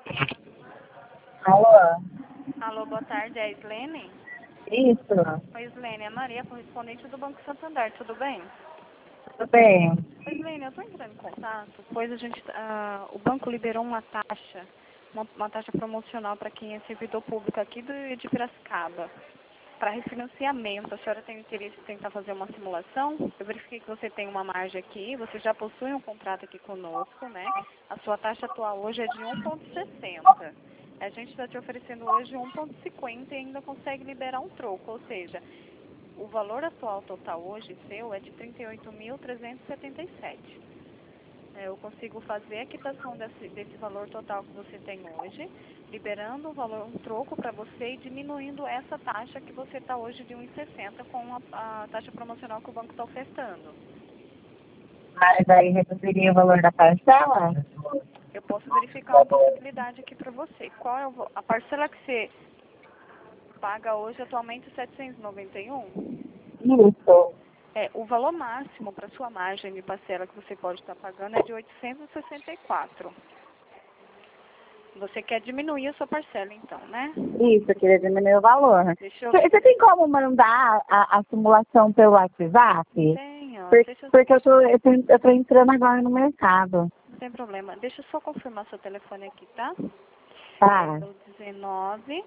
Alô? Alô, boa tarde, é a Islene? Isso, Oi, Islene, é a Maria, correspondente do Banco Santander, tudo bem? tudo bem. Oi, Islene, eu estou entrando em contato, pois o banco liberou uma taxa, uma taxa promocional para quem é servidor público aqui de Piracicaba, para refinanciamento. A senhora tem interesse em tentar fazer uma simulação? Eu verifiquei que você tem uma margem aqui, você já possui um contrato aqui conosco, né? A sua taxa atual hoje é de 1,60. A gente está te oferecendo hoje 1,50 e ainda consegue liberar um troco, ou seja, o valor atual total hoje seu é de 38.377. Eu consigo fazer a quitação desse valor total que você tem hoje, liberando um troco para você e diminuindo essa taxa que você está hoje de 1,60 com a taxa promocional que o banco está ofertando. Mas aí reduziria o valor da parcela? Eu posso verificar uma possibilidade aqui para você. Qual é a parcela que você paga hoje atualmente? 791? Isso. O valor máximo para sua margem de parcela que você pode estar pagando é de 864. Você quer diminuir a sua parcela, então, né? Isso, eu queria diminuir o valor. Deixa eu Você tem como mandar a simulação pelo WhatsApp? Tenho. Porque eu tô entrando agora no mercado. Não tem problema. Deixa eu só confirmar seu telefone aqui, tá? Tá. É o 19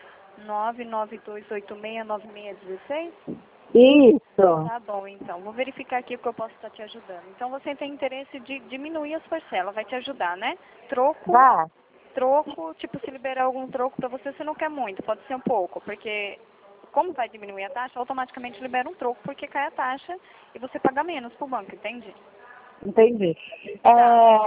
992869616. Isso. Tá bom, então. Vou verificar aqui o que eu posso estar te ajudando. Então, você tem interesse de diminuir as parcelas, vai te ajudar, né? Dá? Troco, tipo, se liberar algum troco para você, você não quer muito, pode ser um pouco, porque como vai diminuir a taxa, automaticamente libera um troco, porque cai a taxa e você paga menos pro banco, entende? Entendi. Tá.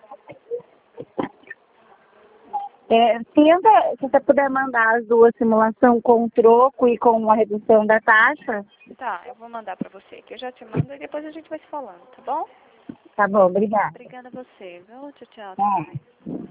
Tenta, se você puder mandar as duas simulações com o troco e com a redução da taxa. Tá, eu vou mandar pra você, que eu já te mando e depois a gente vai se falando, tá bom? Tá bom, obrigada. Obrigada a você, viu? Tchau, tchau, até É. mais.